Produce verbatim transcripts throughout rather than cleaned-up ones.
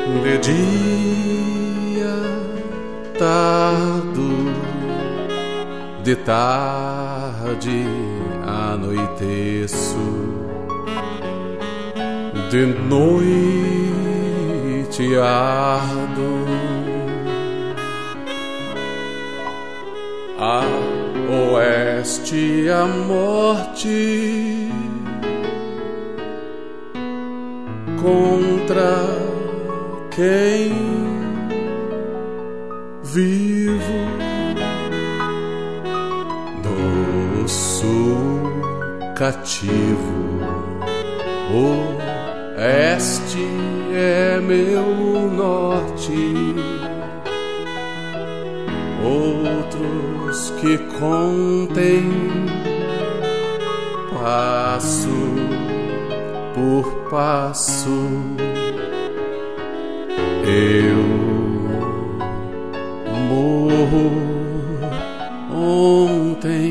De dia tardo, de tarde anoiteço, de noite ardo. A oeste a morte, contra quem vivo. Do sul cativo, oeste é meu norte. Outros que contem, passo por passo. Eu morro ontem.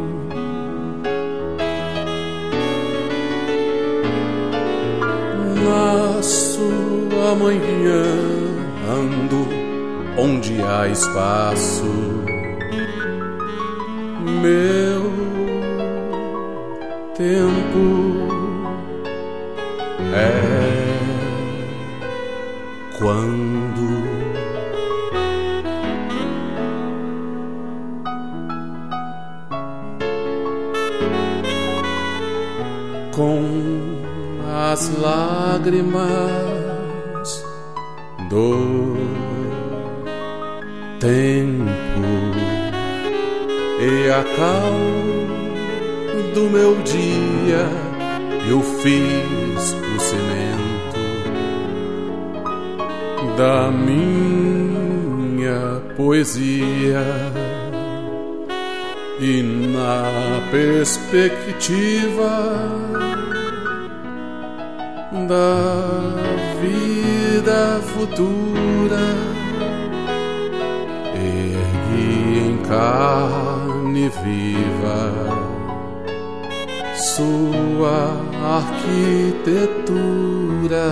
Nasço amanhã, ando onde há espaço. Meu tempo é quando com as lágrimas do tempo e a cal do meu dia eu fiz o cimento da minha poesia. E na perspectiva da vida futura, ergui em carne viva sua arquitetura.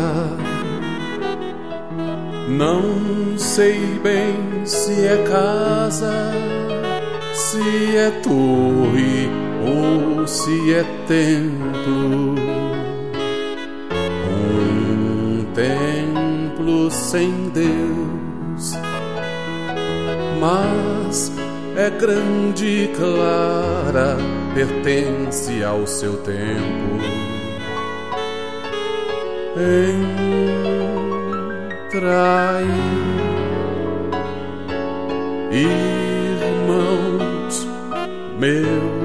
Não sei bem se é casa, se é torre ou se é templo. Um templo sem Deus, mas é grande e clara, pertence ao seu tempo. Entrai, irmãos meus.